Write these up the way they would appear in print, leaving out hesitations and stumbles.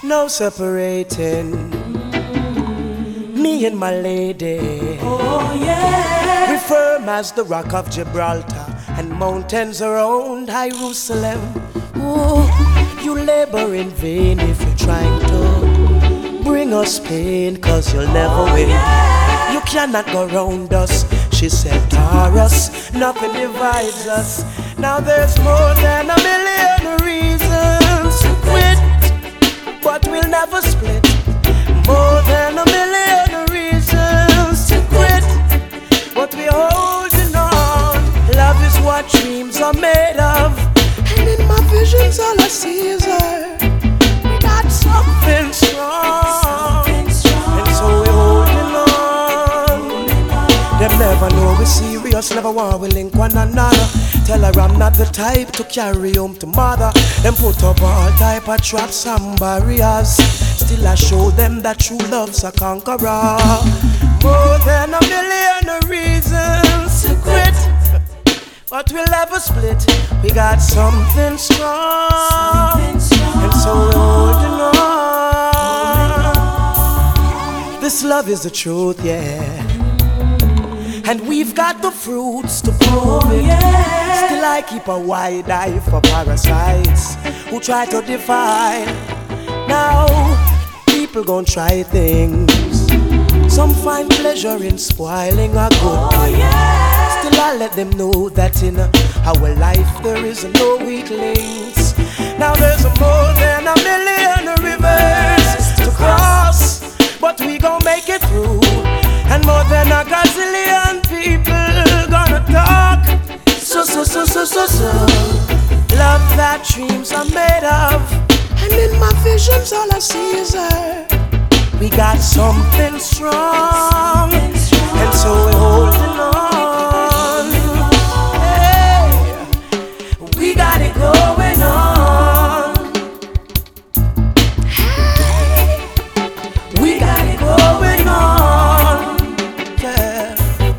No separating me and my lady. Oh yeah. We firm as the rock of Gibraltar, and mountains around Jerusalem. Ooh, you labor in vain if you're trying to bring us pain, cause you'll never win. Yeah. You cannot go round us. She said, Taurus, nothing divides us. Now there's more than a million reasons to quit, but we'll never split. More than a million reasons to quit, but we're holding on. Love is what dreams are made of, and in my visions all I see is her. We got something strong, and so we're holding on. Them never know we're serious, never want we link one another. Tell her I'm not the type to carry home to mother. Them put up all type of traps and barriers. Still I show them that true love's a conqueror. More than a million reasons to quit, but we'll never split. We got something strong, and so we're holding on. This love is the truth, yeah, and we've got the fruits to prove it. Still I keep a wide eye for parasites who try to define. Now people gon' try things. Some find pleasure in spoiling a good thing. Still I let them know that in our life there is no weak links. Now there's more than a million rivers to cross, but we gon' make it through. And more than a gazillion people gonna talk. So love that dreams are made of, and in my visions all I see is her. We got something strong, and so we're holding on. Hey, we got it going on. Hey, we got it going on. Yeah.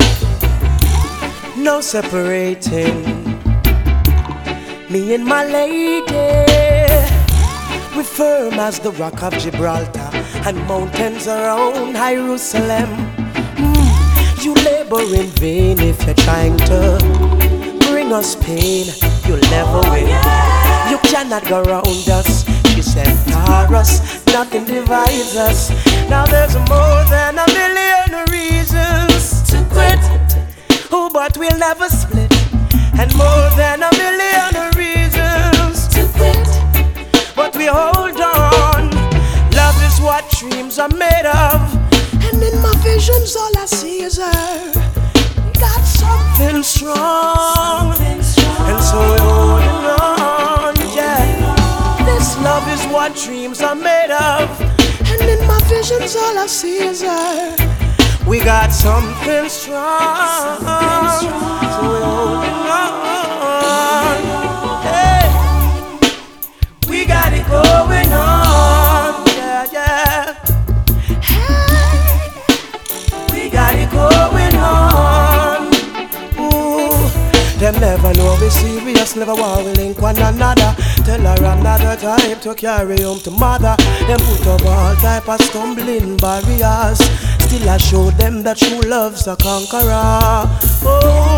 No separating me and my lady. We firm as the rock of Gibraltar, and mountains around Jerusalem. You labor in vain if you're trying to bring us pain. You'll never win. You cannot go round us. She said, Taurus, nothing divides us. Now there's more than a million reasons to quit, oh, but we'll never split. And more than a million reasons to quit, but we hold on. Love is what dreams are made of, and in my visions all I see is her. We got something strong, and so we're holding on. Yeah, this love is what dreams are made of, and in my visions all I see is her. We got something strong, so we're holding on. Hey, we got it going on. Yeah, yeah. Hey, we got it going on. Ooh, them never know we serious, never want we link one another. Tell her I'm not the type to carry home to mother. Them put up all type of stumbling barriers. Still I show them that true love's a conqueror. Oh,